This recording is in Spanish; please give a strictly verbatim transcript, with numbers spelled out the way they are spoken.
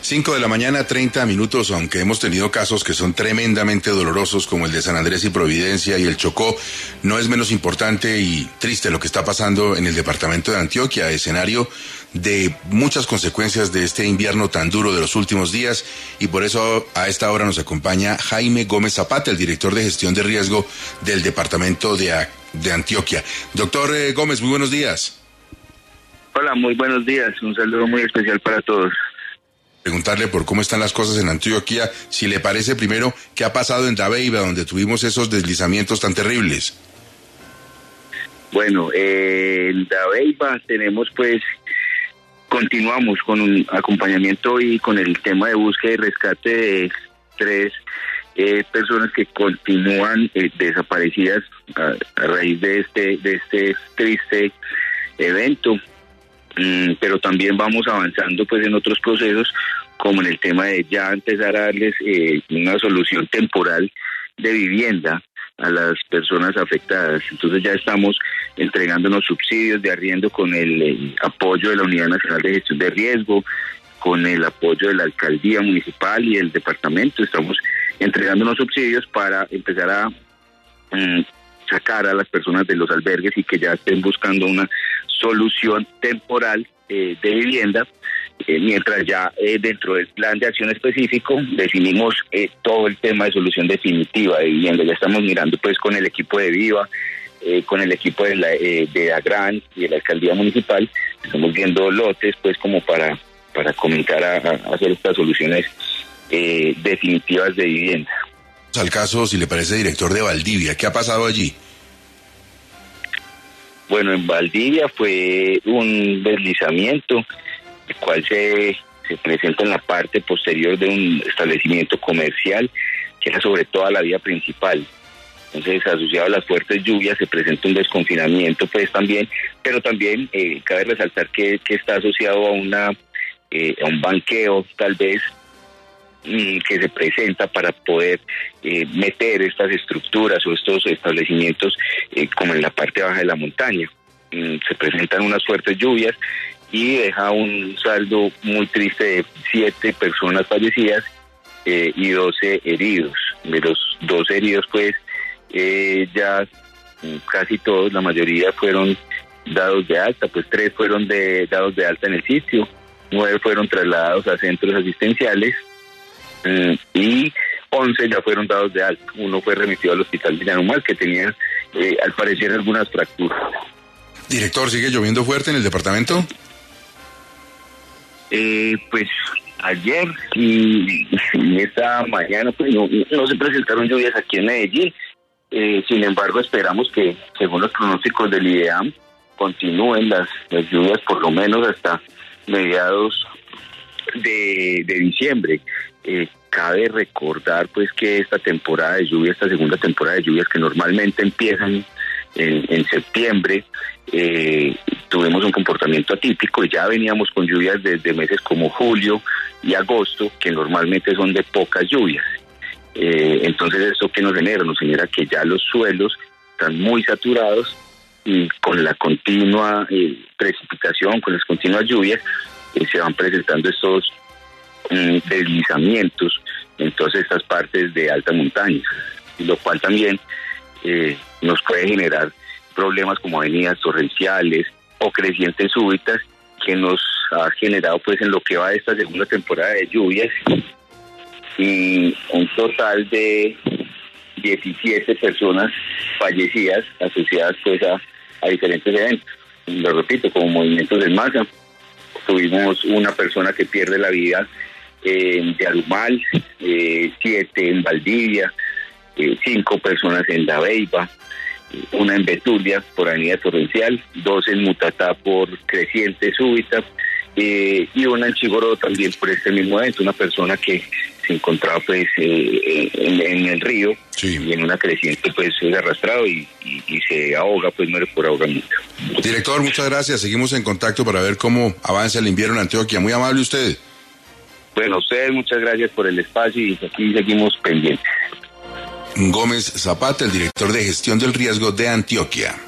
Cinco de la mañana, treinta minutos, aunque hemos tenido casos que son tremendamente dolorosos como el de San Andrés y Providencia y el Chocó, no es menos importante y triste lo que está pasando en el departamento de Antioquia, escenario de muchas consecuencias de este invierno tan duro de los últimos días, y por eso a esta hora nos acompaña Jaime Gómez Zapata, el director de gestión de riesgo del departamento de, de Antioquia. Doctor eh, Gómez, muy buenos días. Hola, muy buenos días, un saludo muy especial para todos. Preguntarle por cómo están las cosas en Antioquia, si le parece primero qué ha pasado en Dabeiba, donde tuvimos esos deslizamientos tan terribles. Bueno, eh, en Dabeiba tenemos pues, continuamos con un acompañamiento y con el tema de búsqueda y rescate de tres eh, personas que continúan eh, desaparecidas a, a raíz de este, de este triste evento. Mm, pero también vamos avanzando pues en otros procesos, como en el tema de ya empezar a darles eh, una solución temporal de vivienda a las personas afectadas. Entonces ya estamos entregándonos subsidios de arriendo con el, el apoyo de la Unidad Nacional de Gestión de Riesgo, con el apoyo de la Alcaldía Municipal y el Departamento. Estamos entregándonos subsidios para empezar a mm, sacar a las personas de los albergues y que ya estén buscando una solución temporal eh, de vivienda, eh, mientras ya eh, dentro del plan de acción específico definimos eh, todo el tema de solución definitiva de vivienda. Ya estamos mirando pues con el equipo de Viva, eh, con el equipo de la eh, de Agran y de la Alcaldía Municipal, estamos viendo lotes pues como para, para comenzar a, a hacer estas soluciones eh, definitivas de vivienda. Al caso, si le parece, director de Valdivia, ¿qué ha pasado allí? Bueno, en Valdivia fue un deslizamiento, el cual se, se presenta en la parte posterior de un establecimiento comercial, que era sobre toda la vía principal. Entonces, asociado a las fuertes lluvias, se presenta un desconfinamiento, pues también, pero también eh, cabe resaltar que, que está asociado a, una, eh, a un banqueo, tal vez, que se presenta para poder eh, meter estas estructuras o estos establecimientos eh, como en la parte baja de la montaña. Mm, se presentan unas fuertes lluvias y deja un saldo muy triste de siete personas fallecidas eh, y doce heridos. De los doce heridos, pues, eh, ya casi todos, la mayoría fueron dados de alta, pues tres fueron de, dados de alta en el sitio, nueve fueron trasladados a centros asistenciales, y once ya fueron dados de alta. Uno fue remitido al hospital de Yanumal, que tenía eh, al parecer algunas fracturas. Director, ¿sigue lloviendo fuerte en el departamento? Eh, pues ayer y, y esta mañana pues no, no se presentaron lluvias aquí en Medellín. Eh, sin embargo, esperamos que, según los pronósticos del IDEAM, continúen las, las lluvias por lo menos hasta mediados de, de diciembre. Eh, cabe recordar pues que esta temporada de lluvia, esta segunda temporada de lluvias que normalmente empiezan en, en septiembre, eh, tuvimos un comportamiento atípico y ya veníamos con lluvias desde meses como julio y agosto, que normalmente son de pocas lluvias. Eh, entonces, ¿esto qué nos genera? Nos genera que ya los suelos están muy saturados y con la continua eh, precipitación, con las continuas lluvias, eh, se van presentando estos deslizamientos en todas estas partes de alta montaña, lo cual también eh, nos puede generar problemas como avenidas torrenciales o crecientes súbitas, que nos ha generado pues en lo que va de esta segunda temporada de lluvias, y un total de diecisiete personas fallecidas asociadas pues a, a diferentes eventos. Lo repito, como movimientos en masa. Tuvimos una persona que pierde la vida en Yarumal, eh, siete en Valdivia, eh, cinco personas en Dabeiba, una en Betulia por avenida torrencial, dos en Mutatá por creciente súbita, eh, y una en Chigoró también por este mismo evento, una persona que se encontraba pues eh, en, en el río, sí, y en una creciente pues es arrastrado y, y, y se ahoga, pues muere por ahogamiento. Director, muchas gracias, seguimos en contacto para ver cómo avanza el invierno en Antioquia. Muy amable usted. Bueno, ustedes muchas gracias por el espacio y aquí seguimos pendientes. Gómez Zapata, el director de gestión del riesgo de Antioquia.